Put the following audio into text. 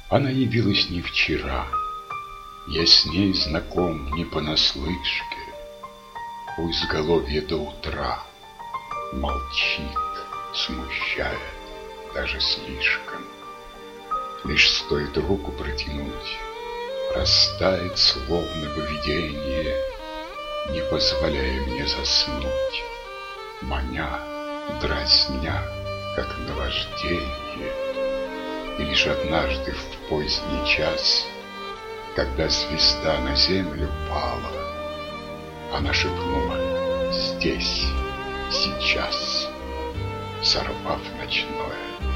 Она явилась не вчера, я с ней знаком не понаслышке. У изголовья до утра молчит, смущает даже слишком. Лишь стоит руку протянуть, растает словно бы видение, не позволяя мне заснуть, маня, дразня, как наваждение. И лишь однажды в поздний час, когда звезда на землю пала, она шепнула: «Здесь, сейчас», сорвав ночное